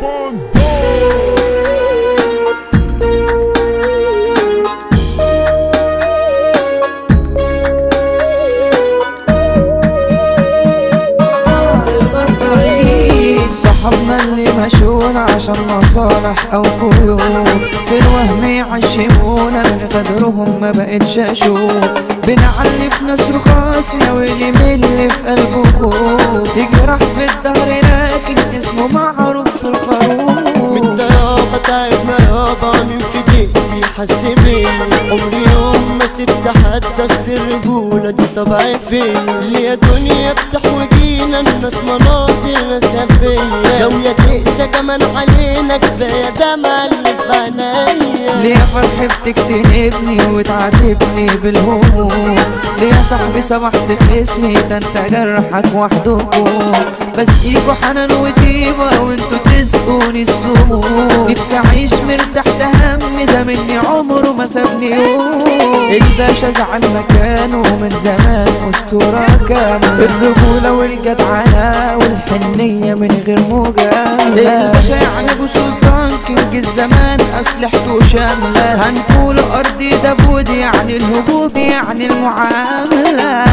صحابنا اللي مشونا عشان مصالح او قيود، في الوهم يعشمونا من غدرهم ما بقتش اشوف. بنعلي في ناس رخاص واللي ملي في قلبه خوف، يجرح في الدهر لكن اسمه معروف في الخروف. من يابا تعبنا يابا من في دقيقتي حس بيا، عمري يوم ما سبت حد اصل الرجولة دي طبعي فيا. ليه دنيا بتحوجينا الناس مناظر ناسها فيا، لو يا تقسى كمان علينا كفاية دمع اللي في عينيا. ليه يا فرحي بتكتنبني وتعاتبني بالهموم، ليه يا صاحبي سمحت في اسمي ده انت جرحك وحدكم. بسقيكوا حنان وطيبة وانتوا تسقوني السموم، نفسي اعيش مرتاح ده هم زمني عمره ما سابني يوم. الباشا زعل مكانه من زمان اسطورة كاملة، الرجولة والجدعنة والحنية من غير مجاملة. الباشا يعني ابو سلطان كينج الزمان اسلحته شاملة، هنقول ارضي داوود يعني الهبوب يعني المعاملة.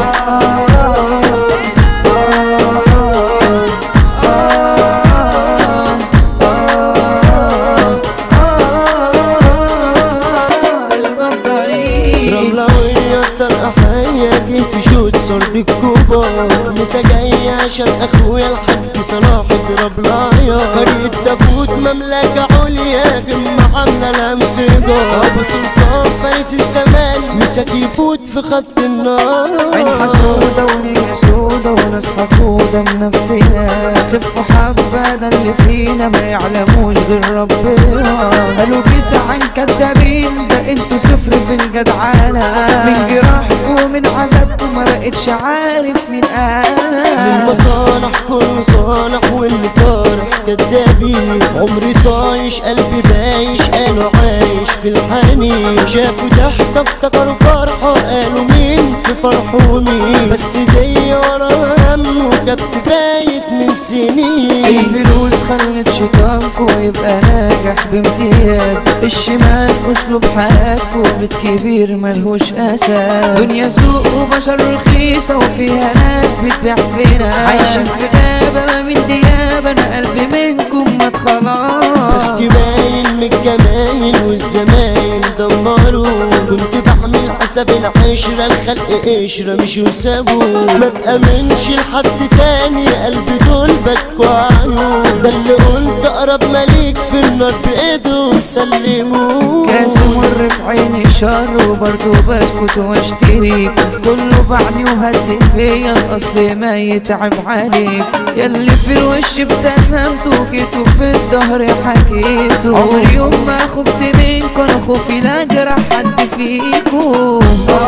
صرت الكوبار مسا جاي عشان اخويا الحاج صلاح اضرب لايا. قرية تابوت مملكة عليا قمة عاملة الانفجار، ابو سلطان فارس الزمان مساك يفوت في خط النار. عين حسودة ونية سودة وناس حقودة من نفسنا، خفوا حبة ده اللي فينا ما يعلموش غير ربنا. قالوا كده عن كدابين ده انتوا صفر في الجدعانة، من جراحكم من عذابكم ما بقتش عارف مين انا. للمصالح كله صالح واللي طارح كدابين، عمري طايش قلبي بايش قالوا عايش في الحنين. شافوا ضحكة افتكروا فرحة قالوا مين في فرحه ومين، بس دي ورا هم وجبت بايت من سنين. الفلوس خلت شيطانكو يبقى ناجح بامتياز، الشمال اسلوب حياتكو بيت كبير ملهوش اساس. دنيا سوق وبشر رخيصة وفيها ناس بتبيع فينا، عايشين في غابة ما من ديابة انا قلبي منكم مات خلاص. اختي باين من الجمايل والزمايل دمروا، كنت بعمل حسب العشرة الخلق قشرة مش يسابوا. ما تأمنش لحد تاني قلبي دول بكوا عيون، ده اللي قلت اقرب مليك في النار بايده سلموه. كاس مر في عيني شر وبرضه بسكت واشتريك، كله بعني وهدي فيا الاصل ما يتعب عليك. ياللي في الوش ابتسمتوا جيتوا في الظهر حكيتوا، عمري يوم ما خفت منكم انا خوفي لا جرح حد فيكم.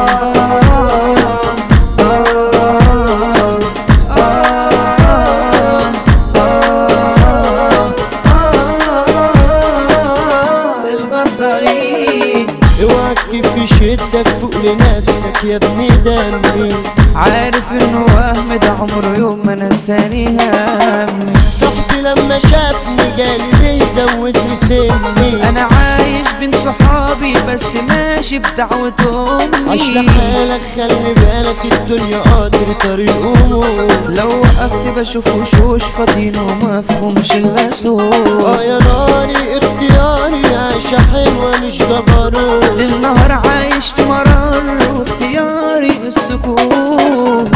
في شدك فوق لنفسك يا ابني دمي، عارف انه وهم ده عمره يوم ما نساني همي. صاحبي لما شافني جالي بيزودني سني، انا عايش بين صحابي بس ماشي بدعوة امي. عيش لحالك خلي بالك الدنيا قادر طريق امور، لو وقفت بشوف وشوش فاضيين ومفهومش الا صوت. يا ناري اختياري عايشة حلوة مش جبروت، النهار عايش في مرار واختياري السكون.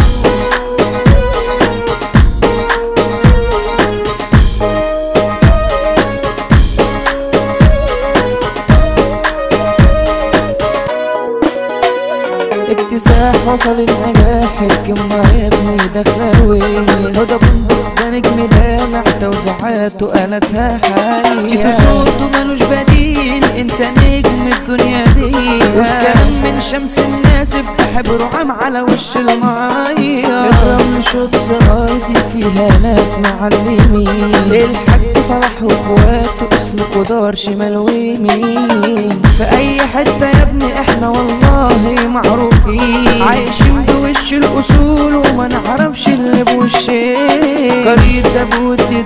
اكتساح وصل النجاح الكلمة يا ابني داخلة وين، هدى بندق ده نجم لامع توزيعاته قالتها حي. كده صوته ملوش بديل انت نجم الدنيا دي، والكلام من شمس الناس بحبره عام على وش المية. الرمل شوتس ارضي فيها ناس معلمين، الحاج صلاح واخواته اسمه دار شمال ويمين. في اي حتة يا ابني احنا والله معروفين، عايشين بوش الاصول وما نعرفش اللي بوشين. قرية داوود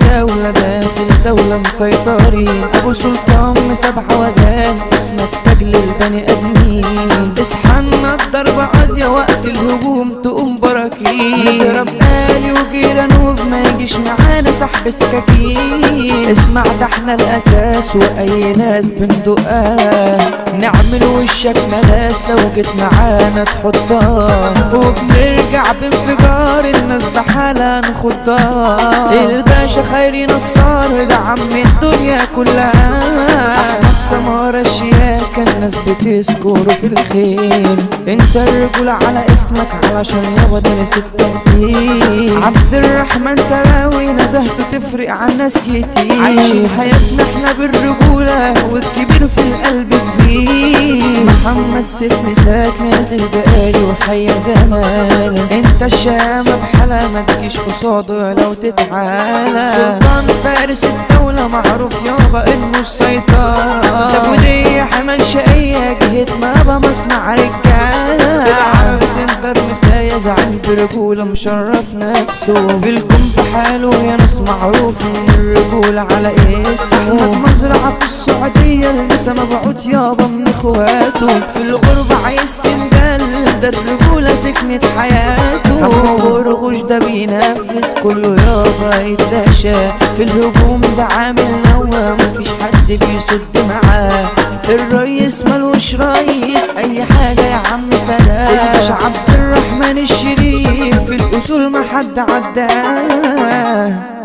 دولة داخل دولة مسيطرين، ابو سلطان مسابحة وجان اسمك تاج للبني ادمين. اصحى الضربة قاضية وقت الهجوم تقوم براكين، نضرب آلي وجيرانوف ما يجيش معانا سحب سكاكين. اسمع ده احنا الاساس واي ناس بندقها، نعمل وشك ملاس لو جيت معانا تحطها، وبنرجع بانفجار الناس بحالها نخضها. الباشا خيري نصار ده عم الدنيا كلها، احمد سمارة شياكة الناس بتذكره في الخير. انت الرجولة على اسمك علشان يابا دارس التقدير. عبد الرحمن تراوي نزهته تفرق عن ناس كتير، عايشين حياتنا احنا بالرجولة والكبير في القلب كبير. محمد سيف مساك نازل بقالي وحيا زمان، انت الشامة بحالة ما تجيش قصاده لو تتعالى. سلطان فارس الدولة معروف يابا انه السيطرة، ده ودي حمل شقية جهة مابا مصنع رجالة. العرب سنتر مسايا زعيم برجولة مشرف نفسه، في الكون بحاله يا ناس معروف من الرجولة على اسمه. احمد مزرعة في السعودية المسا مبعوت يابا من اخواته، في الغربة عايز سندال ده الرجولة سكنت حياته. ابو غرغوش ده بينفذ كله يابا يتلاشى، في الهجوم ده عامل نوى مفيش حد بيصد معاه. الريس ملوش ريس اي حاجة يا عم فلا، الباشا عبد الرحمن الشريف في الاصول ما حد عداه.